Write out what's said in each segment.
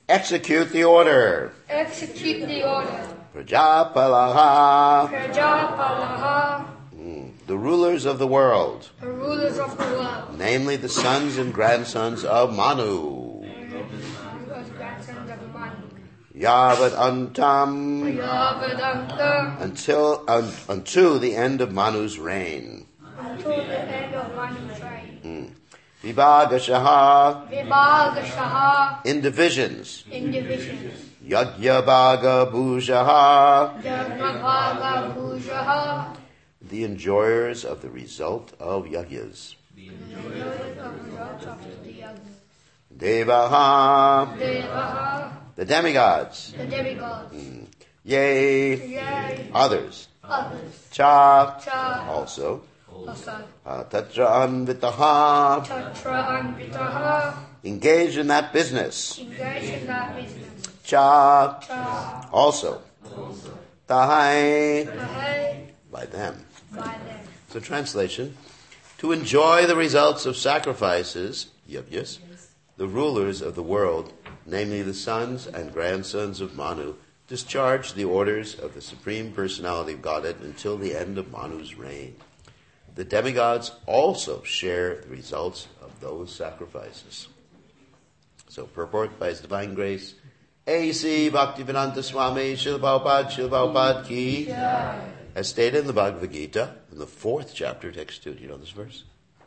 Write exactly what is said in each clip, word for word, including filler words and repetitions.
Execute the order. Execute the order. Prajapalaha. Prajapalaha. Mm. The rulers of the world. The rulers of the world. Namely the sons and grandsons of Manu. Grandsons of Manu. Yavad antam. Yavad antam. Until, un, unto the end of Manu's reign. Until the end of Manu's reign. Mm. Vibhagashaha. Vibhagashaha. In divisions. In divisions. Yagyabhaga bhujaha. Yagyabhaga bhujaha. The enjoyers of the result of yagyas. The enjoyers of the result of the yagyas. Devaha. Devaha. The demigods. The demigods. Mm. Yea. Yea. Others. Others. Cha. Cha. Also. Also. Uh, tatra anvitaha. Tatra anvitaha. Engaged in that business. Engaged in that business. Cha. Cha. Also. Tahai. Tahai. By them. By them. So translation. To enjoy the results of sacrifices, yagyas, the rulers of the world, namely the sons and grandsons of Manu, discharge the orders of the Supreme Personality of Godhead until the end of Manu's reign. The demigods also share the results of those sacrifices. So purport by His Divine Grace, A C Bhaktivedanta Swami Srila Prabhupada Srila Prabhupada Ki, yeah. As stated in the Bhagavad Gita, in the fourth chapter, text two. Do you know this verse?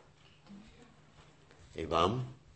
Evam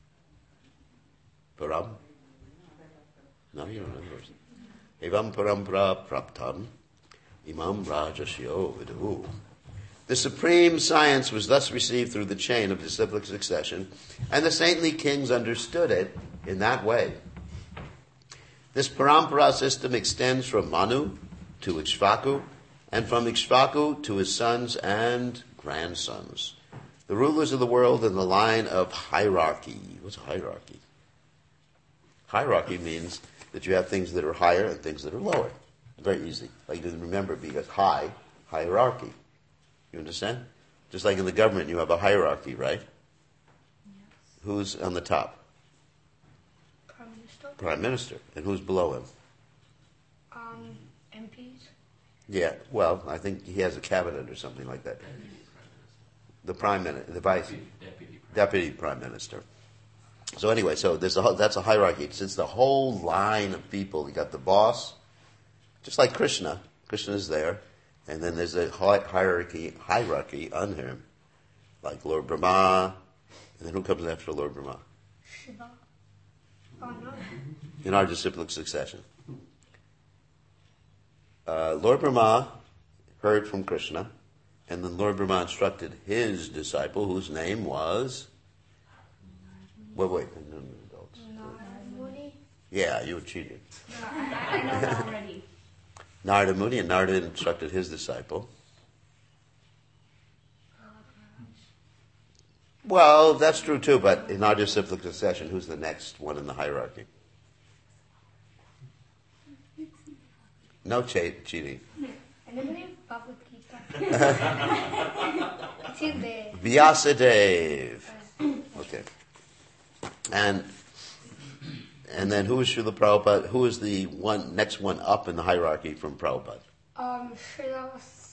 Param. No, you don't know the verse. Evam Parampara Praptam Imam Rajasyo Vidu. The supreme science was thus received through the chain of disciplic succession, and the saintly kings understood it in that way. This parampara system extends from Manu to Ikshvaku, and from Ikshvaku to his sons and grandsons, the rulers of the world in the line of hierarchy. What's a hierarchy? Hierarchy means that you have things that are higher and things that are lower. Very easy. Like you remember, because high, hierarchy. You understand? Just like in the government, you have a hierarchy, right? Yes. Who's on the top? Prime Minister. Prime Minister. And who's below him? Um, M Ps. Yeah, well, I think he has a cabinet or something like that. The Prime Minister, the Vice, Deputy, Deputy Prime Minister. So anyway, so there's a, that's a hierarchy. Since the whole line of people, you got the boss, just like Krishna. Krishna is there. And then there's a hierarchy hierarchy under him, like Lord Brahma. And then who comes after Lord Brahma? Shiva. Oh, no. In our disciplic succession. Uh, Lord Brahma heard from Krishna, and then Lord Brahma instructed his disciple, whose name was... Wait, wait. No, no, adults. Narada Muni. Yeah, you were cheating. No, I, I know that already. Narada Muni, and Narada instructed his disciple. Well, that's true too, but in our disciplic succession, who's the next one in the hierarchy? No che- cheating. And then we Bhagavad Gita. It's in there. Vyasadev. Okay. And and then who is Srila Prabhupada? Who is the one next one up in the hierarchy from Prabhupada? Um, Srila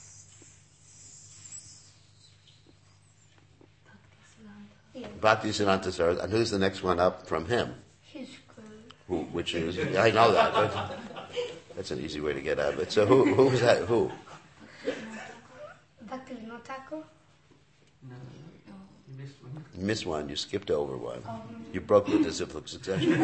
Bhaktisiddhanta Saraswati. And who's the next one up from him? His guru. Who, which is, I know that. That's, that's an easy way to get out of it. So who who was that? Who? Bhaktivinoda Thakur. No, no, you missed one. You missed one. You skipped over one. Um, You broke the disciplic succession.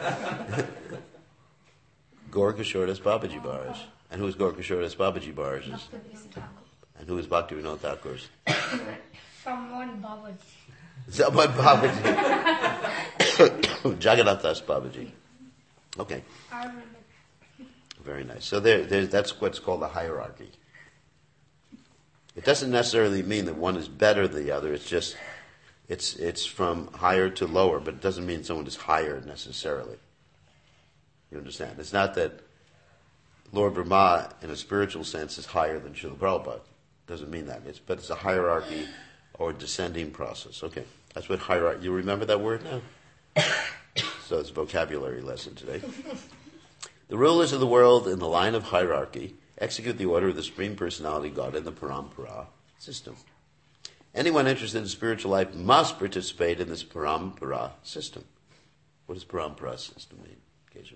Gaurkishordas Babaji Maharaj. And who's Gaurkishordas Babaji Maharaj? Bhaktivinoda Thakur. And who is Bhaktivinoda Thakur's? Someone Babaji. Someone Babaji. Jagannathas Babaji. Okay. I remember. Very nice. So there, there, that's what's called a hierarchy. It doesn't necessarily mean that one is better than the other. It's just, it's it's from higher to lower, but it doesn't mean someone is higher necessarily. You understand? It's not that Lord Brahma, in a spiritual sense, is higher than Srila Prabhupada. It doesn't mean that. It's, but it's a hierarchy or descending process. Okay. That's what hierarchy, you remember that word now? so it's a vocabulary lesson today. The rulers of the world in the line of hierarchy execute the order of the Supreme Personality God in the Parampara system. Anyone interested in spiritual life must participate in this Parampara system. What does Parampara system mean, Keshav?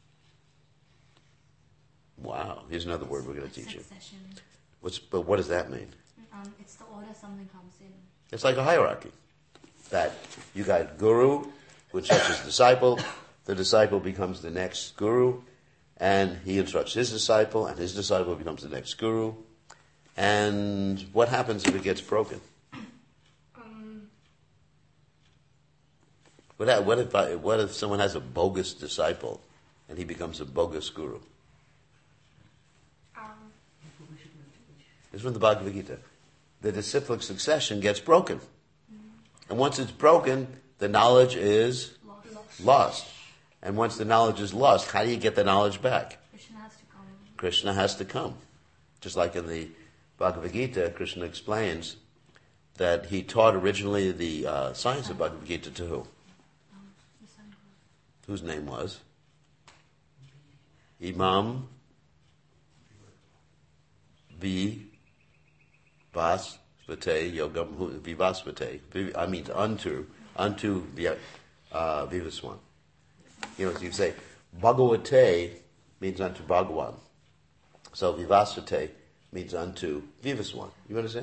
Wow, here's another word we're going to teach you. Succession. What's, but what does that mean? Um, it's the order something comes in. It's like a hierarchy. That you got guru, which instructs his disciple. The disciple becomes the next guru, and he instructs his disciple, and his disciple becomes the next guru. And what happens if it gets broken? Um, What, ha- what if I, what if someone has a bogus disciple, and he becomes a bogus guru? um, This is from the Bhagavad Gita. The disciplic succession gets broken. And once it's broken, the knowledge is Lost. lost. And once the knowledge is lost, how do you get the knowledge back? Krishna has to come. Krishna has to come. Just like in the Bhagavad Gita, Krishna explains that he taught originally the uh, science of Bhagavad Gita to who? Um, the sun goes. Whose name was? Imam Vivasvate Yogam Vivasvate. Viv- I mean unto unto the uh, Vivaswan. You know, so you say Bhagavate means unto Bhagavan. So Vivasvate means unto Vivaswan. You understand?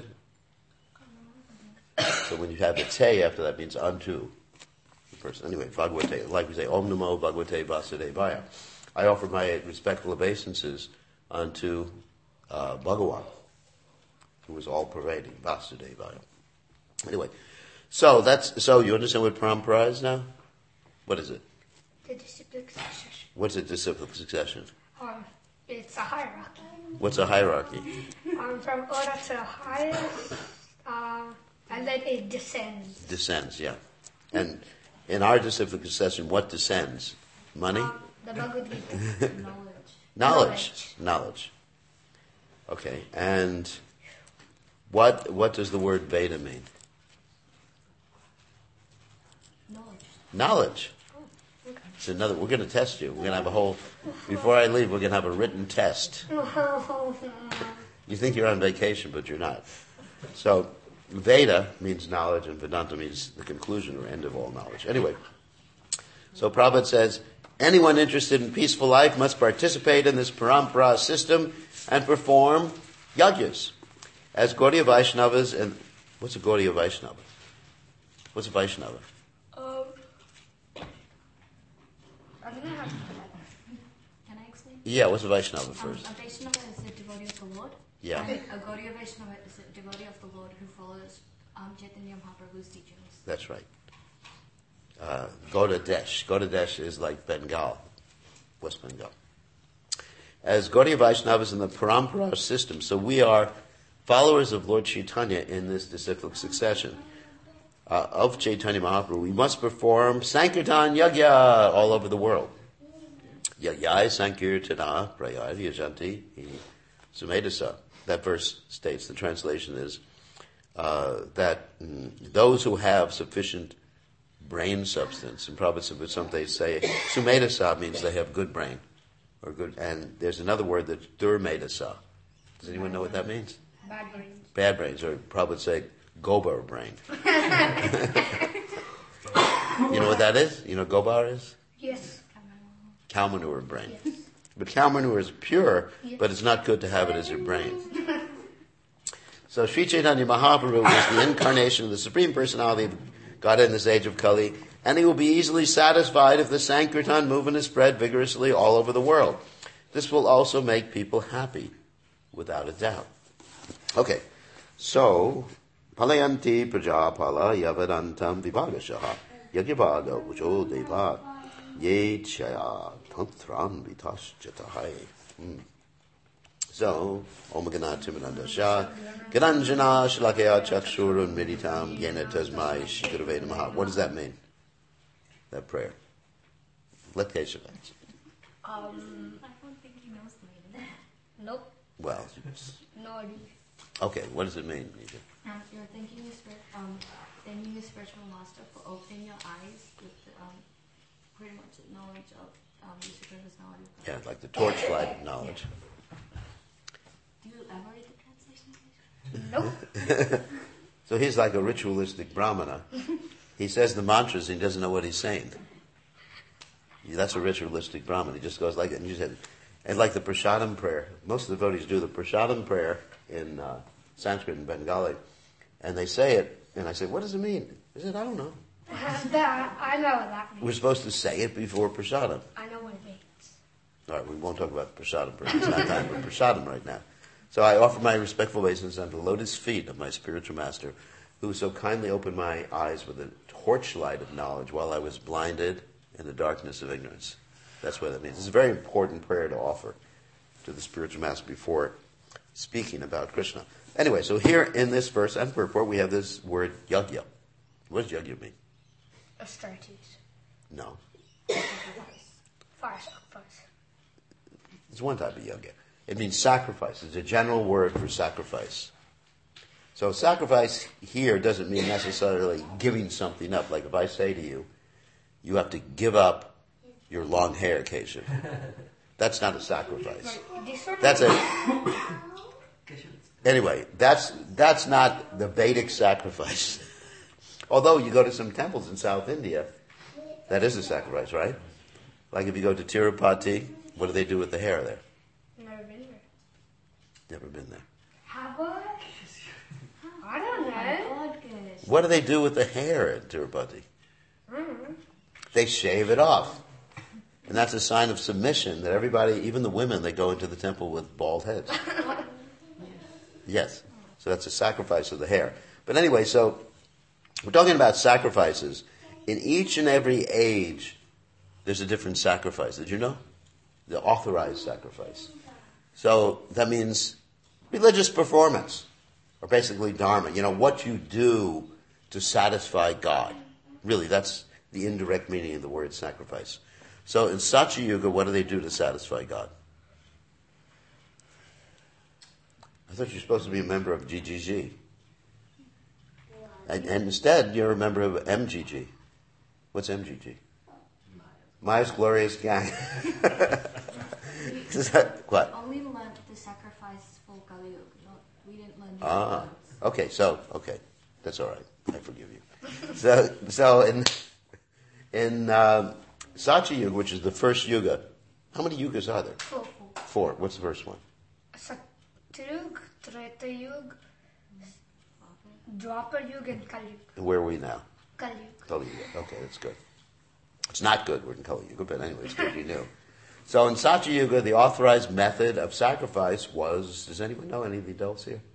So when you have the te after that, means unto the person. Anyway, Bhagavate, like we say, Om Namo Bhagavate Vasudevaya. I offer my respectful obeisances unto uh, Bhagavan, who is all pervading, Vasudevaya. Anyway, so that's so you understand what parampara is now? What is it? the disciplic succession. What's a disciplic succession? Um, it's a hierarchy. What's a hierarchy? Um, from order to highest, um, and then it descends. Descends, yeah. And in our disciplic succession, what descends? Money? Um, the Bhagavad Gita. Knowledge. Knowledge. Knowledge. Okay, and what what does the word Veda mean? Knowledge. Knowledge. Oh, okay. It's another. We're going to test you. We're going to have a whole. Before I leave, we're going to have a written test. You think you're on vacation, but you're not. So, Veda means knowledge, and Vedanta means the conclusion or end of all knowledge. Anyway, so Prabhupada says, anyone interested in peaceful life must participate in this parampara system and perform yajnas. As Gaudiya Vaishnavas, and what's a Gaudiya Vaishnava? What's a Vaishnava? Um, I'm gonna have to. Can I explain? Yeah, what's a Vaishnava Um, first? a Vaishnava is a devotee of the Lord. Yeah. And a Gaudiya Vaishnava is a devotee of the Lord who follows um, Chaitanya Mahaprabhu's teachings. That's right. Uh, Gauda Desh. Gauda Desh is like Bengal, West Bengal. As Gaudiya Vaishnavas in the Parampara system, so we are followers of Lord Chaitanya in this disciplic succession uh, of Chaitanya Mahaprabhu. We must perform Sankirtan Yagya all over the world. Yagyai Sankirtana Prayar Yajanti Sumedasa. That verse states, the translation is, uh, that mm, those who have sufficient brain substance, and Prabhupada some they say, Sumedasa means they have good brain, or good, and there's another word that's Durmedasa. Does anyone know what that means? Bad brains. Bad brains, or Prabhupada say, Gobar brain. You know what that is? You know what Gobar is? Yes. Cow manure brain. Yes. But cow manure is pure, Yes. but it's not good to have it as your brain. So Sri Chaitanya Mahaprabhu is the incarnation of the Supreme Personality of God in this age of Kali, and he will be easily satisfied if the Sankirtan movement is spread vigorously all over the world. This will also make people happy, without a doubt. Okay, so Palayanti Prajapala Yavadantam Vivagashaha Yagyavaga Ujo Deva Ye Chaya Tantram Vitas Jatahai. So, Om Gana Timananda Shah Gananjana Shalakaya Chakshurun Meditam Yena Tasmai Shikurve Namaha. What does that mean? That prayer. Let Keshav answer. Um, I don't think he knows the meaning. nope. Well, No idea. okay, what does it mean, Nisha? Um, you're thanking your spirit, um, thanking your spiritual master for opening your eyes with the, um, pretty much knowledge of um, the Suprema's knowledge of God. Yeah, like the torchlight of knowledge. Do you ever read the translation? Nope. So he's like a ritualistic brahmana. He says the mantras and he doesn't know what he's saying. That's a ritualistic brahman. He just goes like it. And you said, and like the prasadam prayer. Most of the devotees do the prasadam prayer in uh, Sanskrit and Bengali, and they say it. And I say, what does it mean? He said, I don't know. that, I know what that means. We're supposed to say it before prasadam. I know what it means. All right, we won't talk about prasadam prayer. It's not time for prasadam right now. So I offer my respectful obeisance unto the lotus feet of my spiritual master, who so kindly opened my eyes with a torchlight of knowledge while I was blinded in the darkness of ignorance. That's what that means. It's a very important prayer to offer to the spiritual master before speaking about Krishna. Anyway, so here in this verse and purport, we have this word yagya. What does yagya mean? Austerities. No. Fire sacrifice. It's one type of yagya. It means sacrifice. It's a general word for sacrifice. So sacrifice here doesn't mean necessarily giving something up. Like if I say to you, you have to give up your long hair occasion. That's not a sacrifice. Like, this one? That's a... Anyway, that's that's not the Vedic sacrifice. Although you go to some temples in South India, that is a sacrifice, right? Like if you go to Tirupati, what do they do with the hair there? Never been there. Never been there. Have I? I don't know. Oh, goodness. What do they do with the hair in Tirupati? Mm-hmm. They shave it off. And that's a sign of submission that everybody, even the women, they go into the temple with bald heads. Yes. So that's a sacrifice of the hair. But anyway, so we're talking about sacrifices. In each and every age, there's a different sacrifice. Did you know? The authorized sacrifice. So that means religious performance, or basically dharma. You know, what you do to satisfy God. Really, that's the indirect meaning of the word sacrifice. So in Satya Yuga, what do they do to satisfy God? I thought you were supposed to be a member of G G G. And, and instead, you're a member of M G G. What's M G G? Maya's Glorious Gang. Is that, what? Only learned the sacrifice for Kali Yuga. Not, we didn't learn the Ah, others. okay, so, okay. That's all right. I forgive you. So, so in, in um, Satya Yuga, which is the first yuga, how many yugas are there? Four. Four. What's the first one? Satyug, Treta Yuga, Dwapar Yuga, and Kali Yuga. And where are we now? Kali Yuga. Kali Yuga. Okay, that's good. It's not good we're in Kali Yuga, but anyway, it's good you knew. So in Satya Yuga, the authorized method of sacrifice was, does anyone know, any of the adults here?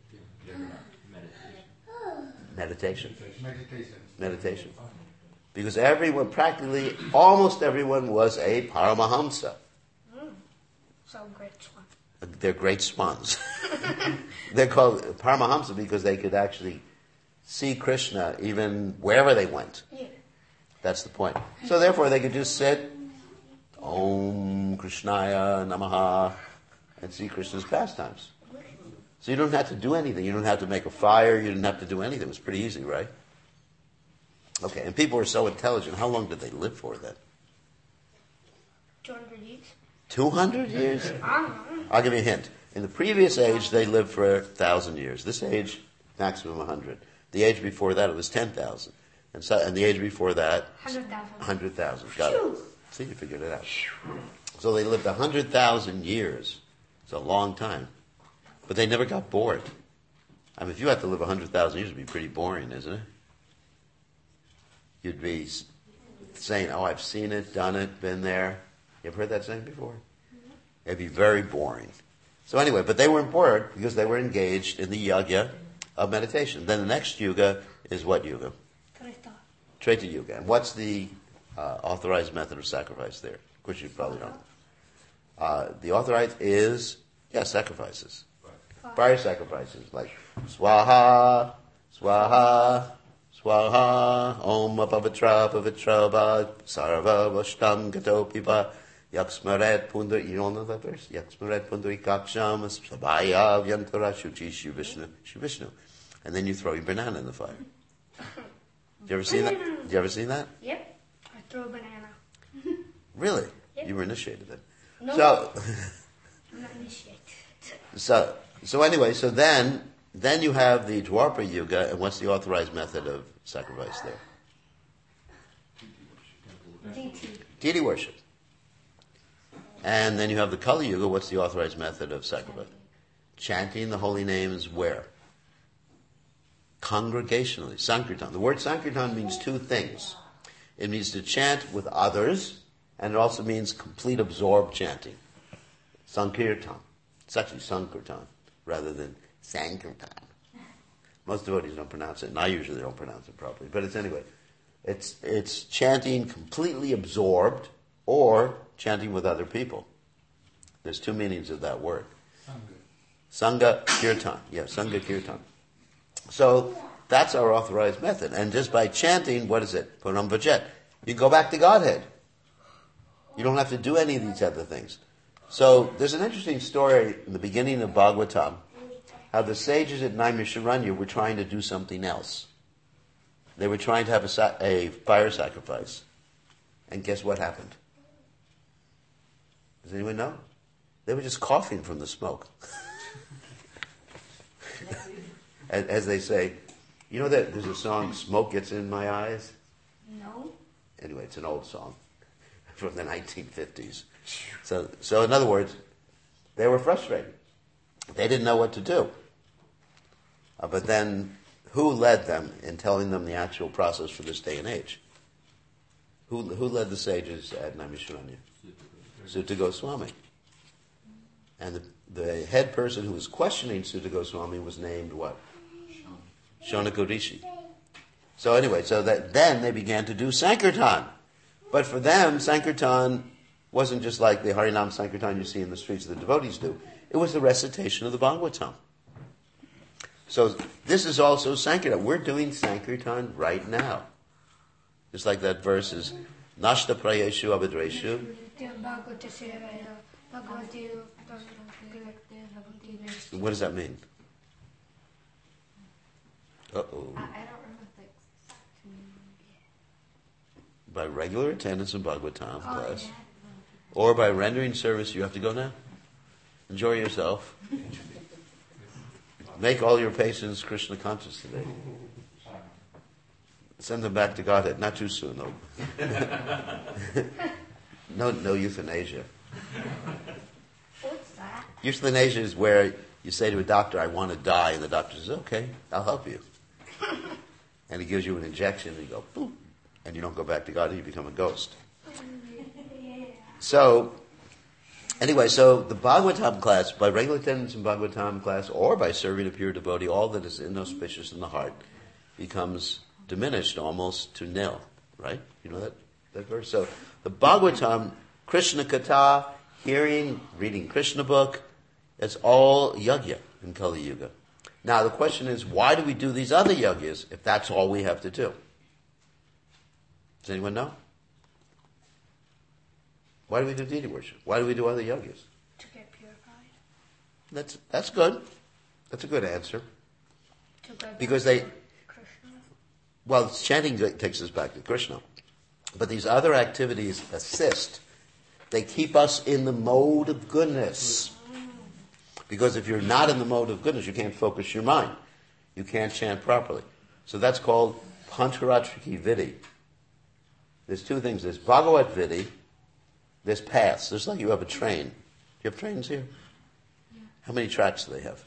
Meditation. Meditation. Meditation. Because everyone, practically, almost everyone was a Paramahamsa. Mm. So great one. They're great swans. They're called Paramahamsa because they could actually see Krishna even wherever they went. Yeah. That's the point. So therefore they could just sit, Om Krishnaya Namaha, and see Krishna's pastimes. So you don't have to do anything. You don't have to make a fire. You didn't have to do anything. It was pretty easy, right? Okay, and people were so intelligent. How long did they live for then? two hundred years. two hundred years? I don't know. I'll give you a hint. In the previous age, they lived for one thousand years. This age, maximum one hundred. The age before that, it was ten thousand. And, so, and the age before that, one hundred thousand. one hundred thousand. Got it. See, you figured it out. So they lived one hundred thousand years. It's a long time. But they never got bored. I mean, if you had to live one hundred thousand years, it would be pretty boring, isn't it? You'd be saying, oh, I've seen it, done it, been there. You ever heard that saying before? It'd be very boring. So anyway, but they were bored because they were engaged in the yagya of meditation. Then the next yuga is what yuga? Treta. Treta Yuga. And what's the uh, authorized method of sacrifice there? Of course, you probably don't. Uh, the authorized is, yeah, sacrifices. Fire sacrifices, like Swaha, Swaha, Swaha, Om Apavitra, Pavitra, Va, Sarva, Vashtam, Gatopiva, Yaksmaret, Pundar, you don't know that verse? Yaksmaret, Pundari, Kaksham, Sabaya, Vyantara, Shuchi, Shivishnu, Shivishnu. And then you throw your banana in the fire. Did you ever see that? Did you ever see that? Yep. I throw a banana. Really? Yeah. You were initiated then. No. So, I'm not initiated. so, so anyway, so then, then you have the Dwapara Yuga, and what's the authorized method of sacrifice there? D T. Deity worship. And then you have the Kali Yuga, what's the authorized method of sacrifice? Chanting the holy names where? Congregationally. Sankirtan. The word Sankirtan means two things. It means to chant with others, and it also means complete absorbed chanting. Sankirtan. It's actually Sankirtan, rather than Sankirtan. Most devotees don't pronounce it, and I usually don't pronounce it properly. But it's anyway, it's it's chanting completely absorbed, or chanting with other people. There's two meanings of that word. Sangha Kirtan. Yeah, Sangha Kirtan. So that's our authorized method. And just by chanting, what is it? Puram Vajet. You go back to Godhead. You don't have to do any of these other things. So there's an interesting story in the beginning of Bhagavatam, how the sages at Naimisharanya were trying to do something else. They were trying to have a, sa- a fire sacrifice. And guess what happened? Does anyone know? They were just coughing from the smoke. as, as they say, you know that there's a song, Smoke Gets in My Eyes? No. Anyway, it's an old song from the nineteen fifties. So, so in other words, they were frustrated. They didn't know what to do. Uh, but then, who led them in telling them the actual process for this day and age? Who, who led the sages at Naimisharanya? Sutta Goswami. And the, the head person who was questioning Sutta Goswami was named what? Shonaka Rishi. So anyway, so that then they began to do Sankirtan. But for them, Sankirtan wasn't just like the Harinam Sankirtan you see in the streets the devotees do. It was the recitation of the Bhagavatam. So this is also Sankirtan. We're doing Sankirtan right now. Just like that verse is, Nashta Prayeshu Abhadreshu. What does that mean? Uh-oh. I, I don't remember the exact meaning. By regular attendance in Bhagavatam Oh, class, yeah. or by rendering service, you have to go now. Enjoy yourself. Make all your patients Krishna conscious today. Send them back to Godhead. Not too soon, though. no, no euthanasia. What's that? Euthanasia is where you say to a doctor, I want to die, and the doctor says, okay, I'll help you. And he gives you an injection, and you go, boom, and you don't go back to God, you become a ghost. So, anyway, so the Bhagavatam class, by regular attendance in Bhagavatam class, or by serving a pure devotee, all that is inauspicious in the heart becomes diminished almost to nil, right? You know that, that verse? So, the Bhagavatam, Krishna Katha, hearing, reading Krishna book, it's all yajna in Kali Yuga. Now the question is, why do we do these other yajnas if that's all we have to do? Does anyone know? Why do we do deity worship? Why do we do other yajnas? To get purified. That's that's good. That's a good answer. To go back Because they, to Krishna. well, chanting takes us back to Krishna. But these other activities assist. They keep us in the mode of goodness. Because if you're not in the mode of goodness, you can't focus your mind. You can't chant properly. So that's called Pancharatriki Vidhi. There's two things. There's Bhagavat Vidhi. There's paths. There's like you have a train. Do you have trains here? Yeah. How many tracks do they have?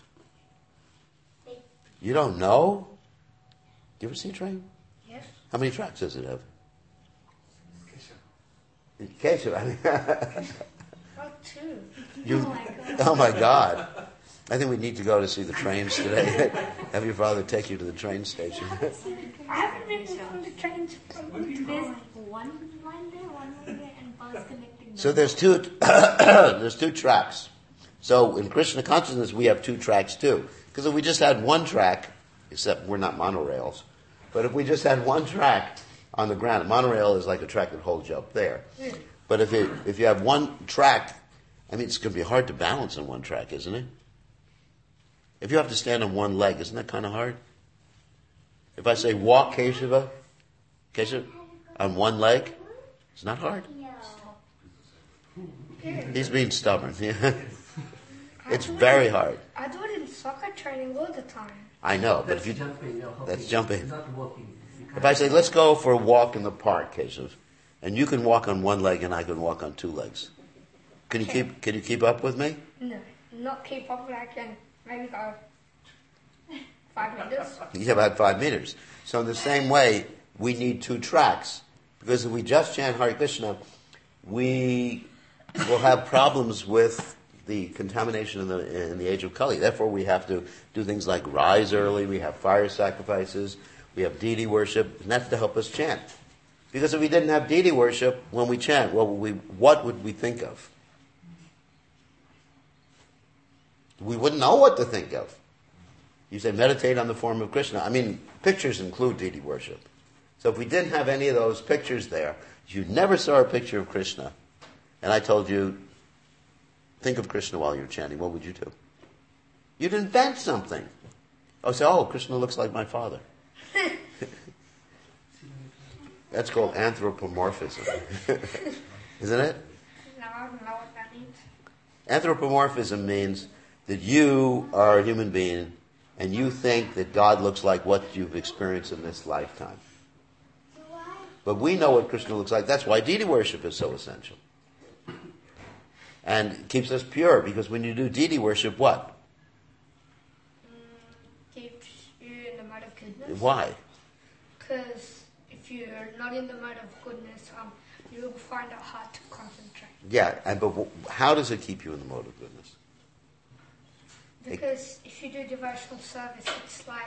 You don't know? Do you ever see a train? Yes. How many tracks does it have? Keshav. I mean, Oh, two. you, Oh my God. oh my God. I think we need to go to see the trains today. Have your father take you to the train station. I haven't been on the trains from There's one line there, one line there, and bus connecting them. So there's two, there's two tracks. So in Krishna consciousness, we have two tracks too. Because if we just had one track, except we're not monorails, but if we just had one track on the ground, a monorail is like a track that holds you up there. But if it, if you have one track, I mean, it's going to be hard to balance on one track, isn't it? If you have to stand on one leg, isn't that kind of hard? If I say walk Keshava, Keshava, on one leg, it's not hard. He's being stubborn. I It's do it very in- hard. I do it in soccer training all the time. I know, but That's if you, jumping, you're hopping. that's jumping. It's not walking. You if can't- I say, let's go for a walk in the park, Keshav, and you can walk on one leg and I can walk on two legs. Can you keep, can you keep up with me? No, not keep up, but I can maybe go five meters. You have about five meters. So in the same way, we need two tracks. Because if we just chant Hare Krishna, we will have problems with the contamination in the, in the age of Kali. Therefore, we have to do things like rise early, we have fire sacrifices, we have deity worship, and that's to help us chant. Because if we didn't have deity worship when we chant, what would we, what would we think of? We wouldn't know what to think of. You say meditate on the form of Krishna. I mean, pictures include deity worship. So if we didn't have any of those pictures there, if you never saw a picture of Krishna, and I told you, think of Krishna while you're chanting, what would you do? You'd invent something. Oh, say, oh, Krishna looks like my father. That's called anthropomorphism. Isn't it? No, I don't know what that means. Anthropomorphism means that you are a human being and you think that God looks like what you've experienced in this lifetime. But we know what Krishna looks like. That's why deity worship is so essential. And it keeps us pure, because when you do deity worship, what? Mm, keeps you in the mode of goodness. Why? Because if you're not in the mode of goodness, um, you'll find it hard to concentrate. Yeah, and but wh- how does it keep you in the mode of goodness? Because if you do devotional service, it's like,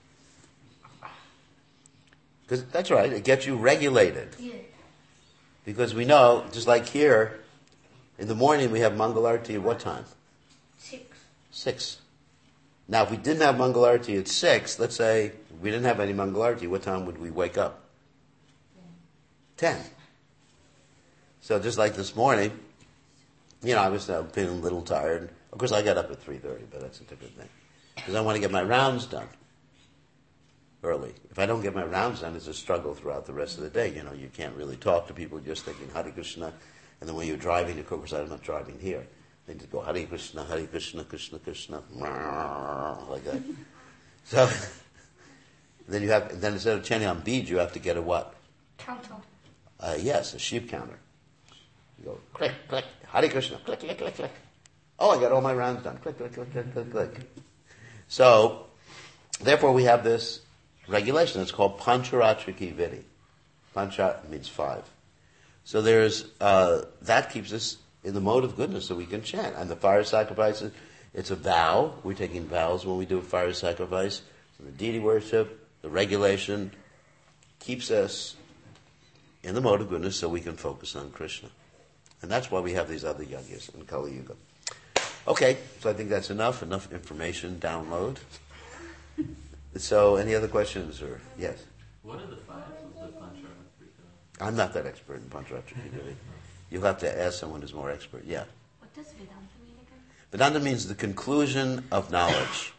Because that's right, it gets you regulated. yeah, Because we know, just like here, in the morning we have Mangal Arati at what time? six. Six. Now, if we didn't have Mangal Arati at six, let's say we didn't have any Mangal Arati, what time would we wake up? Ten. So just like this morning, you know, I was uh, feeling a little tired. Of course, I got up at three thirty, but that's a different thing. Because I want to get my rounds done early. If I don't get my rounds done, it's a struggle throughout the rest of the day. You know, you can't really talk to people just thinking Hare Krishna. And then when you're driving, of course, I'm not driving here. Then just go Hare Krishna, Hare Krishna, Krishna Krishna, like that. So then you have, then instead of chanting on beads, you have to get a what? Counter. Uh, yes, a sheep counter. You go click, click, Hare Krishna, click, click, click, click. Oh, I got all my rounds done. Click, click, click, click, click, click. So, therefore, we have this regulation. It's called Pancharatriki Vidi. Pancha means five. So there's uh, that keeps us in the mode of goodness, so we can chant. And the fire sacrifices, it's a vow. We're taking vows when we do a fire sacrifice. So the deity worship, the regulation, keeps us in the mode of goodness, so we can focus on Krishna. And that's why we have these other yajnas in Kali Yuga. Okay, so I think that's enough. Enough information. Download. So, any other questions or yes? What are the five of the Pancharatrika? I'm not that expert in Pancharatrika. You'll have to ask someone who's more expert. Yeah. What does Vedanta mean again? Vedanta means the conclusion of knowledge.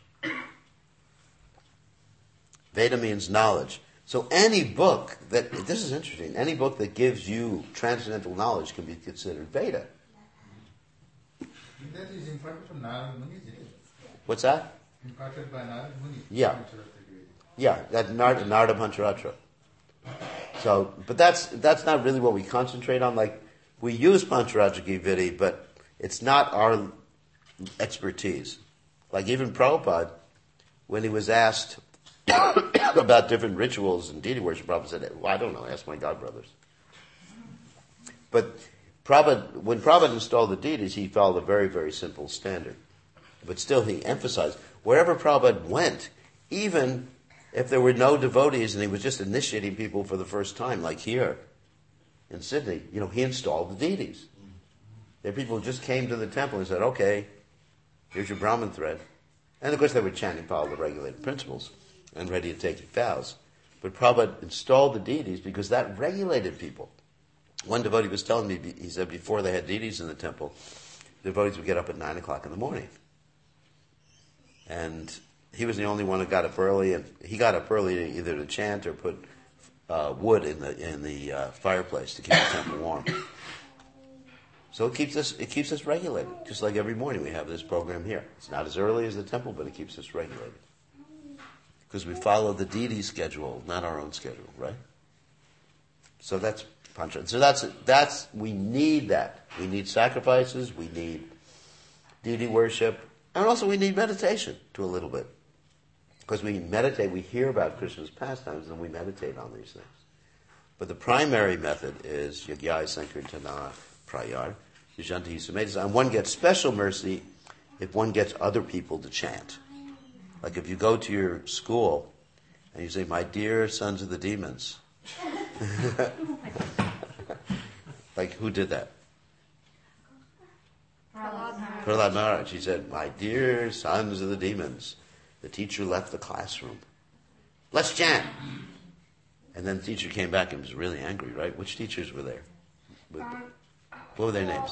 Veda means knowledge. So any book that, this is interesting, any book that gives you transcendental knowledge can be considered Veda. That is imparted from Narada Muni, isn't it? What's that? Imparted by Narada Muni. Yeah. Yeah, that Narada, Narada Pancharatra. So, but that's that's not really what we concentrate on. Like, we use Pancharatriki Vidi, but it's not our expertise. Like even Prabhupada, when he was asked about different rituals and deity worship, Prabhupada said, well, I don't know, ask my godbrothers. But Prabhupada, when Prabhupada installed the deities, he followed a very, very simple standard. But still, he emphasized, wherever Prabhupada went, even if there were no devotees and he was just initiating people for the first time, like here in Sydney, you know, he installed the deities. There are people who just came to the temple and said, okay, here's your Brahmin thread. And of course they were chanting, follow the regulated principles, and ready to take vows. But Prabhupada installed the deities because that regulated people. One devotee was telling me, he said before they had deities in the temple, the devotees would get up at nine o'clock in the morning. And he was the only one who got up early, and he got up early to either to chant or put uh, wood in the in the uh, fireplace to keep the temple warm. So it keeps us it keeps us regulated. Just like every morning we have this program here. It's not as early as the temple, but it keeps us regulated. Because we follow the deity schedule, not our own schedule, right? So that's pancha. So that's that's we need that. We need sacrifices, we need deity worship, and also we need meditation to a little bit. Because we meditate, we hear about Krishna's pastimes, and we meditate on these things. But the primary method is Yagyaya Sankirtana Prayar, Yashanti Sumedasa. And one gets special mercy if one gets other people to chant. Like if you go to your school and you say, "My dear sons of the demons." Like, who did that? Prahlad Maharaj. He said, "My dear sons of the demons." The teacher left the classroom. "Let's chant." And then the teacher came back and was really angry, right? Which teachers were there? What were their names?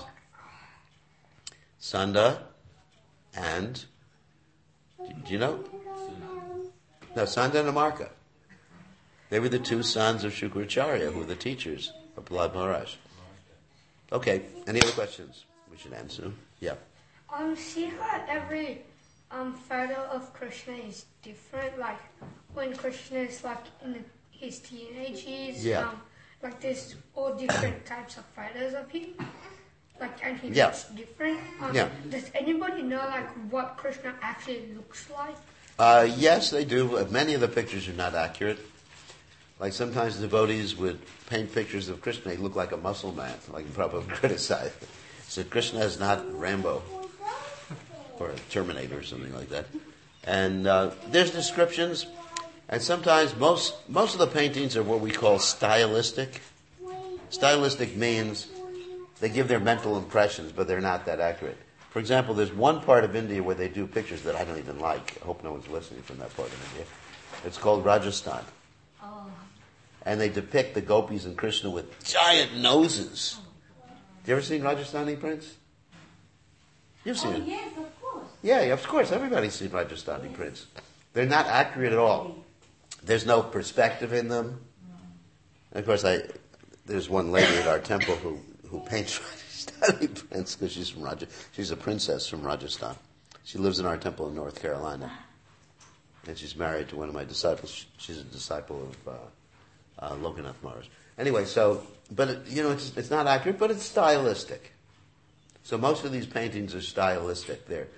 Sanda and... Do you know? No, Sanda and Amarka. They were the two sons of Shukracharya, who were the teachers of Prahlad Maharaj. Okay, any other questions? We should end soon. Yeah. Um, see how every um photo of Krishna is different? Like when Krishna is like in the, his teenage years, Yeah. um, like there's all different types of photos of him. Like, and he Yeah. looks different. Um, Yeah. Does anybody know like what Krishna actually looks like? Uh, yes, they do. Many of the pictures are not accurate. Like sometimes devotees would paint pictures of Krishna. He looked like a muscle man, like Prabhupada criticized. So Krishna is not Rambo or a Terminator or something like that. And uh, there's descriptions, and sometimes most most of the paintings are what we call stylistic. Stylistic means they give their mental impressions, but they're not that accurate. For example, there's one part of India where they do pictures that I don't even like. I hope no one's listening from that part of India. It's called Rajasthan. Oh. And they depict the gopis and Krishna with giant noses. You ever seen Rajasthani prints? You've seen Oh, it. yes, of course. Yeah, of course. Everybody's seen Rajasthani prints. They're not accurate at all. There's no perspective in them. And of course, I there's one lady at our temple who, who paints Rajasthani prints because she's from Raj. She's a princess from Rajasthan. She lives in our temple in North Carolina, and she's married to one of my disciples. She's a disciple of uh, uh, Lokanath Maharaj. Anyway, so but it, you know it's it's not accurate, but it's stylistic. So most of these paintings are stylistic. They're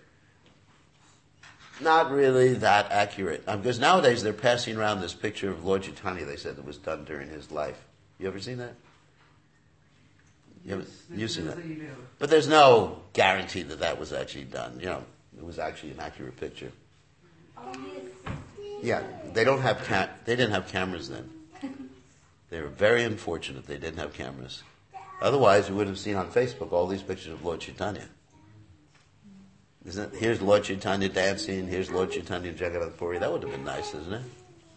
not really that accurate. Um, because nowadays they're passing around this picture of Lord Chaitanya, they said, that was done during his life. You ever seen that? You ever, you've seen that? But there's no guarantee that that was actually done. You know, it was actually an accurate picture. Oh, yes. Yeah, they don't have ca- they didn't have cameras then. They were very unfortunate they didn't have cameras. Otherwise, we would have seen on Facebook all these pictures of Lord Chaitanya. Isn't it? Here's Lord Chaitanya dancing. Here's Lord Chaitanya in Jagannath Puri. That would have been nice, isn't it?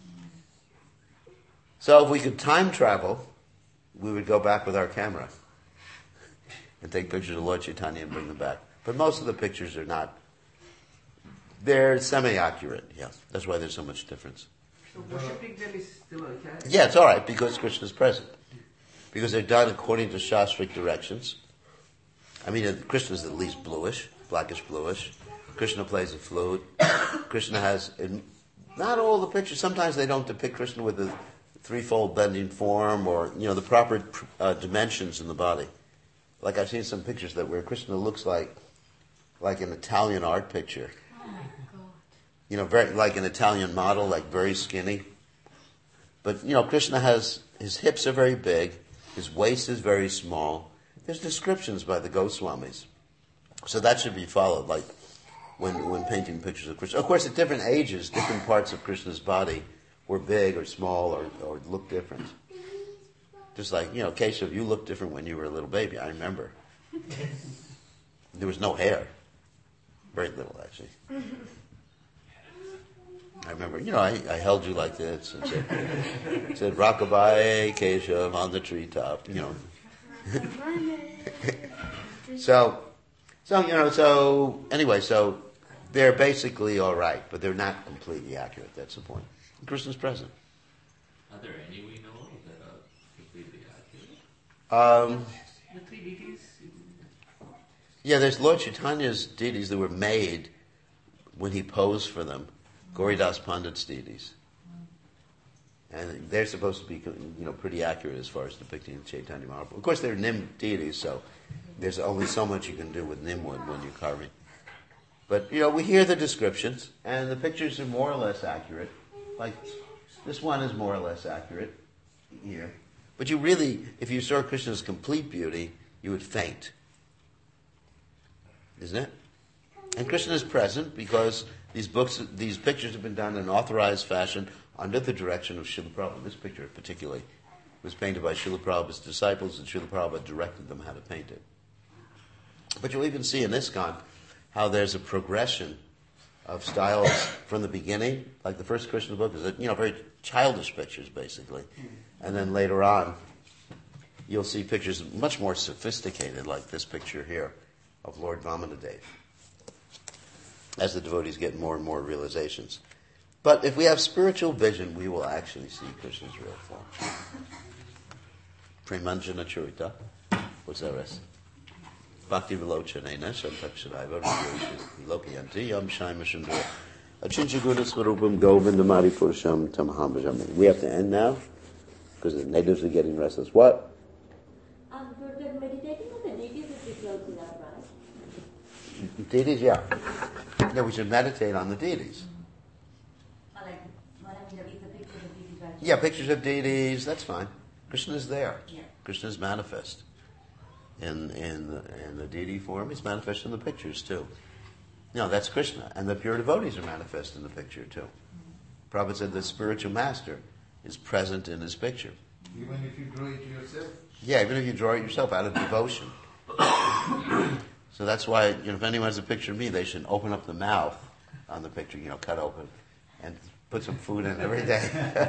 So if we could time travel, we would go back with our camera and take pictures of Lord Chaitanya and bring them back. But most of the pictures are not. They're semi-accurate. Yeah, that's why there's so much difference. So worshipping them is still okay? Yeah, it's all right because Krishna is present. Because they're done according to Shastric directions. I mean, Krishna is at least bluish, blackish bluish. Krishna plays a flute. Krishna has, in not all the pictures, sometimes they don't depict Krishna with a threefold bending form or, you know, the proper uh, dimensions in the body. Like I've seen some pictures that where Krishna looks like, like an Italian art picture. Oh my God. You know, very like an Italian model, like very skinny. But, you know, Krishna has, his hips are very big. His waist is very small. There's descriptions by the Goswamis. So that should be followed, like when when painting pictures of Krishna. Of course, at different ages, different parts of Krishna's body were big or small or, or looked different. Just like, you know, Keshav, you looked different when you were a little baby. I remember. There was no hair. Very little, actually. I remember, you know, I, I held you like this and said, said rockabye, Keshav on the treetop, you know. so, so, you know, so, anyway, so they're basically all right, but they're not completely accurate. That's the point. Krishna's present. Are there any we know of that are completely accurate? Um, The three deities. Yeah, there's Lord Chaitanya's deities that were made when he posed for them, Gauridas Pandit's deities. And they're supposed to be, you know, pretty accurate as far as depicting Chaitanya Mahaprabhu. Of course, they're Nim deities, so there's only so much you can do with Nim wood when you're carving. But, you know, we hear the descriptions, and the pictures are more or less accurate. Like, this one is more or less accurate here. But you really, if you saw Krishna's complete beauty, you would faint. Isn't it? And Krishna is present because these books, these pictures have been done in authorized fashion under the direction of Srila Prabhupada. This picture particularly was painted by Srila Prabhupada's disciples, and Srila Prabhupada directed them how to paint it. But you'll even see in ISKCON how there's a progression of styles from the beginning. Like the first Krishna book is, you know, very childish pictures, basically. And then later on, you'll see pictures much more sophisticated, like this picture here of Lord Vamanadev, as the devotees get more and more realizations. But if we have spiritual vision, we will actually see Krishna's real form. Premanjana Charita. What's that rest? Bhakti Vilochanena Shantakshadaiva Lokayanti Yam Shaima Shandura Achinchaguna Swarupam Govindamari Purusham Tamaham Bhajami. We have to end now because the natives are getting restless. What? Um, for the meditating on the deities would be close enough, right? Deities, yeah. Yeah, we should meditate on the deities. Or like, what I mean, the pictures of deities, right? Yeah, pictures of deities, that's fine. Krishna is there. Yeah. Krishna is manifest in in the, in the deity form. He's manifest in the pictures too. No, that's Krishna. And the pure devotees are manifest in the picture too. Mm-hmm. Prabhupada said the spiritual master is present in his picture. Even if you draw it yourself? Yeah, even if you draw it yourself out of devotion. So that's why, you know, if anyone has a picture of me, they should open up the mouth on the picture, you know, cut open, and put some food in every day.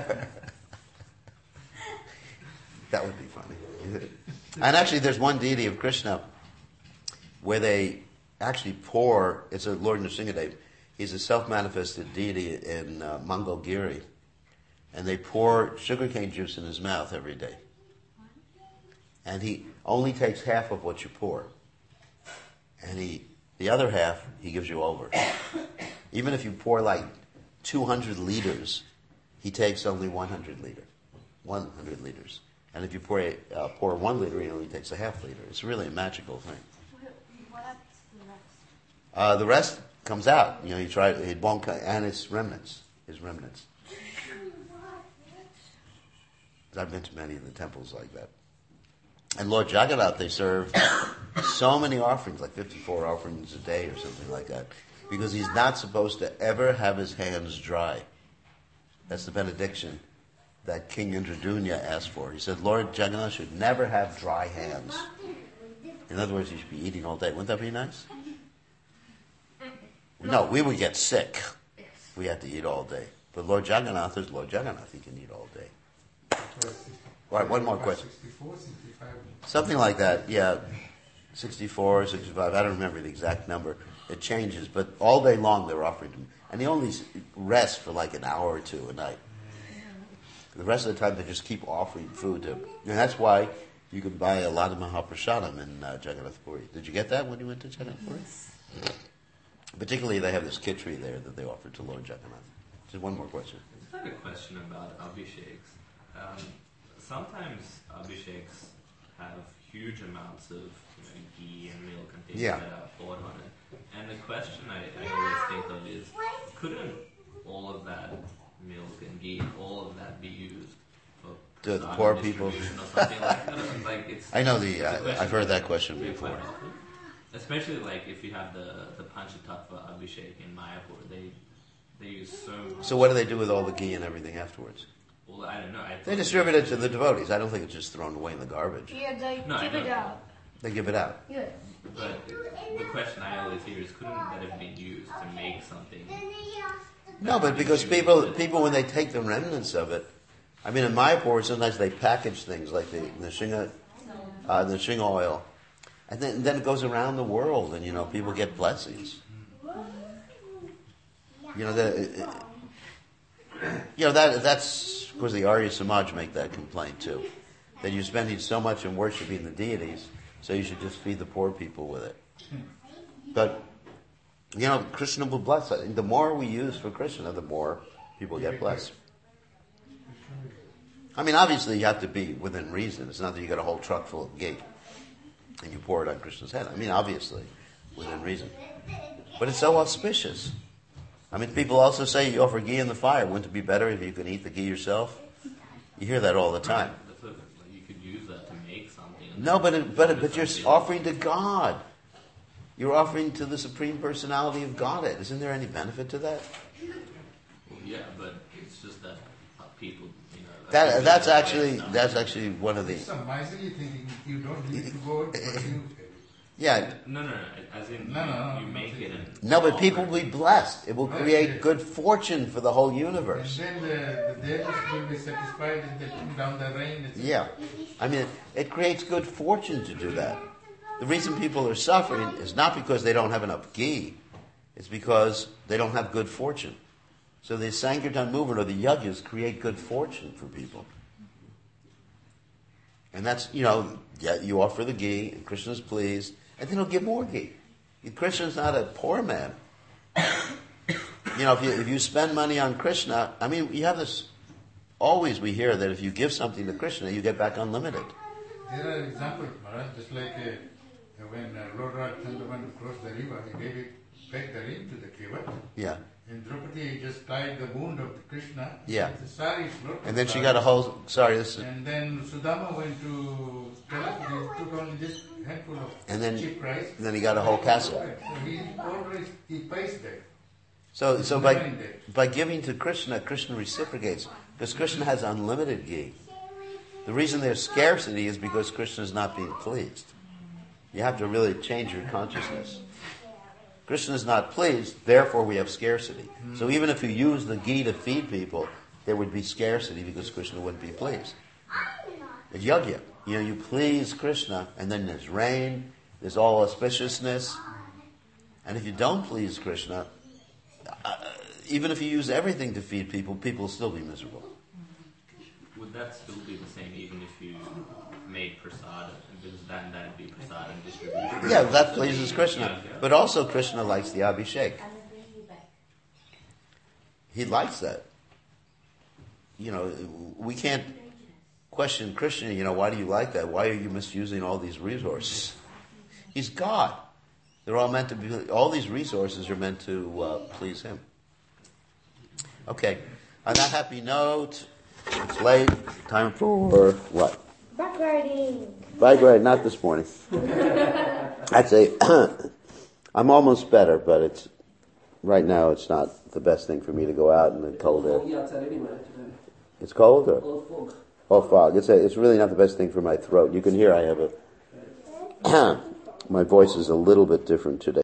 That would be funny. And actually, there's one deity of Krishna where they actually pour, it's a Lord Nrsingadev, he's a self-manifested deity in uh, Mangalgiri, and they pour sugarcane juice in his mouth every day. And he only takes half of what you pour. And he, the other half, he gives you over. Even if you pour like two hundred liters, he takes only one hundred liter, one hundred liters. And if you pour a, uh, pour one liter, he only takes a half liter. It's really a magical thing. What happens to the rest? Uh, the rest comes out. You know, you try it won't, and it's remnants. His remnants. I've been to many of the temples like that. And Lord Jagannath, they serve so many offerings, like fifty-four offerings a day or something like that, because he's not supposed to ever have his hands dry. That's the benediction that King Indradunya asked for. He said, Lord Jagannath should never have dry hands. In other words, he should be eating all day. Wouldn't that be nice? No, we would get sick. We had to eat all day. But Lord Jagannath is Lord Jagannath. He can eat all day. All right, one more question. sixty-four, sixty-five. Something like that, yeah. sixty-four, sixty-five, I don't remember the exact number. It changes, but all day long they're offering him. And he only rests for like an hour or two a night. The rest of the time they just keep offering food to him. And that's why you can buy a lot of Mahaprasadam in uh, Jagannath Puri. Did you get that when you went to Jagannath Puri? Yes. Particularly they have this kitchery there that they offer to Lord Jagannath. Just one more question. I have a question about abhisheks. Um, sometimes abhisheks have huge amounts of, you know, ghee and milk and things Yeah. that are poured on it. And the question I, I always think of is, couldn't all of that milk and ghee, all of that be used for To the prasadam poor people? distribution or something like that? Like it's, I know the, it's a uh, question I've heard that I question hear before. quite often. Especially like if you have the, the Panchatattva Abhishek in Mayapur, they they use so much. So what do they do with all the ghee and everything afterwards? Well, I don't know. I They thought- distribute it to the devotees. I don't think it's just thrown away in the garbage. Yeah, they No, I give it know. out. They give it out. Yeah. But the question I always hear is, couldn't that have been used to make something? No, but because people, people when they take the remnants of it, I mean, in Mayapur, sometimes they package things like the the shinga, uh, the shinga oil, and then then it goes around the world, and you know, people get blessings. You know the, you know that that's of course the Arya Samaj make that complaint too, that you're spending so much in worshiping the deities, so you should just feed the poor people with it. But, you know, Krishna will bless us. The more we use for Krishna, the more people get blessed. I mean, obviously you have to be within reason. It's not that you got a whole truck full of ghee and you pour it on Krishna's head. I mean, obviously, within reason. But it's so auspicious. I mean, people also say you offer ghee in the fire. Wouldn't it be better if you could eat the ghee yourself? You hear that all the time. You could use that to make something. No, but it, but it, but you're offering to God. You're offering to the Supreme Personality of Godhead. Isn't there any benefit to that? Well, yeah, but it's just that people, you know. That that's actually that's actually one of the. It's a miserly thinking. You don't need to go out, but you. Yeah. No, no, no. As in, No, no, no, you make it and. No, but people will be blessed. It will create good fortune for the whole universe. And then the, the devils will be satisfied and they come down the rain. et cetera. Yeah. I mean, it creates good fortune to do that. The reason people are suffering is not because they don't have enough ghee. It's because they don't have good fortune. So the Sankirtan movement or the yajnas create good fortune for people. And that's, you know, yeah, you offer the ghee, and Krishna's pleased, and then he'll give more ghee. Krishna's not a poor man. You know, if you, if you spend money on Krishna, I mean, you have this, always we hear that if you give something to Krishna, you get back unlimited. There are examples, Maharaj, just like uh, when uh, Lord Radhachandra went to cross the river, he gave it, pegged the ring to the kevat. Yeah. And Draupadi just tied the wound of Krishna. Yeah. The sari float. And then she got a whole, sorry, this is, And then Sudama went to tell her he took only this handful of And then- cheap rice. and then he got a whole castle. So he always, he pays that. So, so by, Never in debt. by giving to Krishna, Krishna reciprocates. Because Krishna has unlimited ghee. The reason there's scarcity is because Krishna is not being pleased. You have to really change your consciousness. Krishna is not pleased, therefore we have scarcity. So even if you use the ghee to feed people, there would be scarcity because Krishna wouldn't be pleased. It's yajna. You know, you please Krishna, and then there's rain, there's all auspiciousness. And if you don't please Krishna, uh, even if you use everything to feed people, people will still be miserable. Would that still be the same even if you made prasad? Because then that would be prasad and distribution. Yeah, that pleases Krishna. Yeah, yeah. But also Krishna likes the abhishek. I will bring you back. He likes that. You know, we can't question Krishna, you know, why do you like that? Why are you misusing all these resources? He's God. They're all meant to be, all these resources are meant to uh, please Him. Okay. On that happy note, it's late. Time for what? Back riding. Bike ride, not this morning. Actually, I'm almost better, but it's right now it's not the best thing for me to go out in the cold air. It's cold or? Oh, fog. It's a, it's really not the best thing for my throat. You can hear I have a, my voice is a little bit different today.